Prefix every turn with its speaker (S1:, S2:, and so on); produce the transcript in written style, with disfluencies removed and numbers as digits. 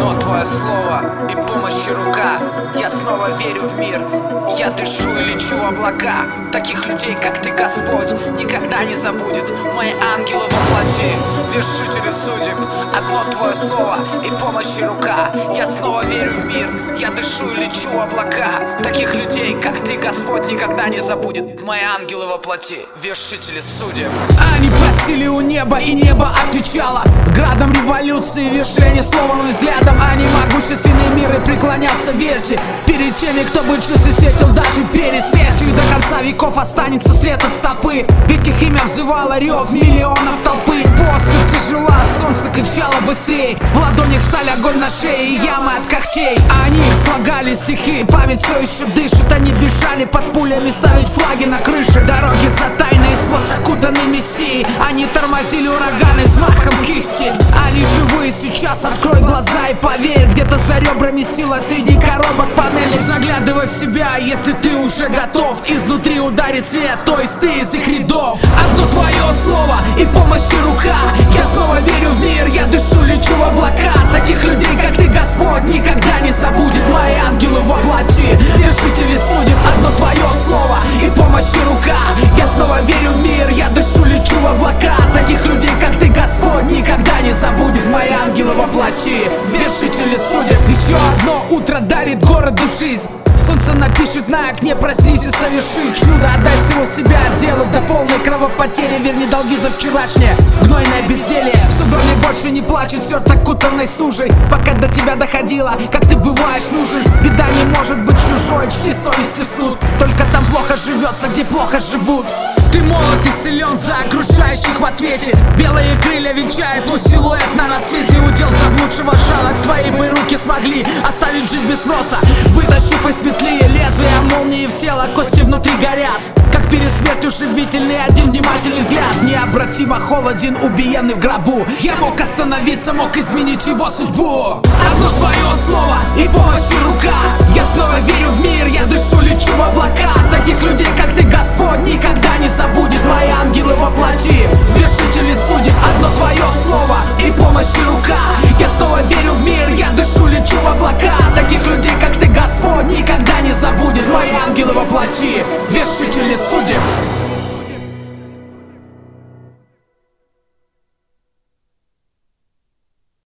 S1: Одно твое слово и помощи рука. Я снова верю в мир. Я дышу и лечу в облака. Таких людей, как ты, Господь, никогда не забудет. Мои ангелы во плоти, вершители судеб. Одно твое слово и помощи рука. Я снова верю в мир. Я дышу и лечу в облака. Таких людей, как ты, Господь, никогда не забудет. Мои ангелы во плоти, вершители судеб.
S2: Они просили у неба, и небо отвечало градом революции, вершение словом и взглядом. Они могущественный мир и преклонялся верьте перед теми, кто бы часы светил даже перед смертью. И до конца веков останется след от стопы, ведь их имя взывало рев миллионов толпы. Поступь тяжела, солнце кричало быстрее, в ладонях сталь, огонь на шее и ямы от когтей. Они слагали стихи, память все еще дышит. Они бежали под пулями ставить флаги на крыше. Дороги затайные, сплошь окутаны мессией. Они тормозили ураганы взмахом кисти. Они живые сейчас, открой глаза и поверь. Где-то за ребрами сила среди коробок панелей. Заглядывай в себя, если ты уже готов. Изнутри ударит свет, то есть ты из их рядов. Одно твое слово и помощи рука. Я снова верю в мир, я дышу, лечу в облака. Таких людей, как ты, Господь, никогда не забудет. Мои ангелы во плоти, вершители судеб. Одно твое слово и помощи рука. Я снова верю в мир, я дышу, лечу в облака. Таких людей, как ты, Господь, никогда не забудет. Мои ангелы во плоти, вершители судеб. Еще одно утро дарит городу жизнь. Солнце напишет на окне, проснись и соверши чудо. Отдай всего себя делу до полной кровопотери. Верни долги за вчерашнее гнойное безделье. В Суброне больше не плачет сердце, окутанной стужей. Пока до тебя доходило, как ты бываешь нужен. Беда не может быть чужой, чти совесть и суд. Только там плохо живется, где плохо живут. Ты молод и силен за окружающих в ответе. Белые крылья венчают твой силуэт на рассвете. Удел заблудшего жалок, твои бы руки смогли оставить жизнь без спроса, вытащив из петли лезвия молнии в тело. Кости внутри горят, как перед смертью живительный один внимательный взгляд. Необратимо холоден убиенный в гробу. Я мог остановиться, мог изменить его судьбу. Одно